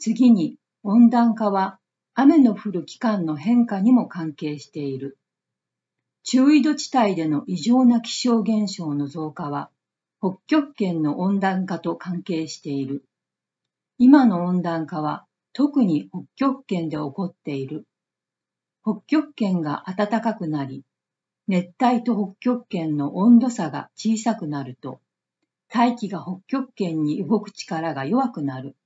次に、温暖化は雨の降る期間の変化にも関係している。中緯度地帯での異常な気象現象の増加は、北極圏の温暖化と関係している。今の温暖化は特に北極圏で起こっている。北極圏が暖かくなり、熱帯と北極圏の温度差が小さくなると、大気が北極圏に動く力が弱くなる。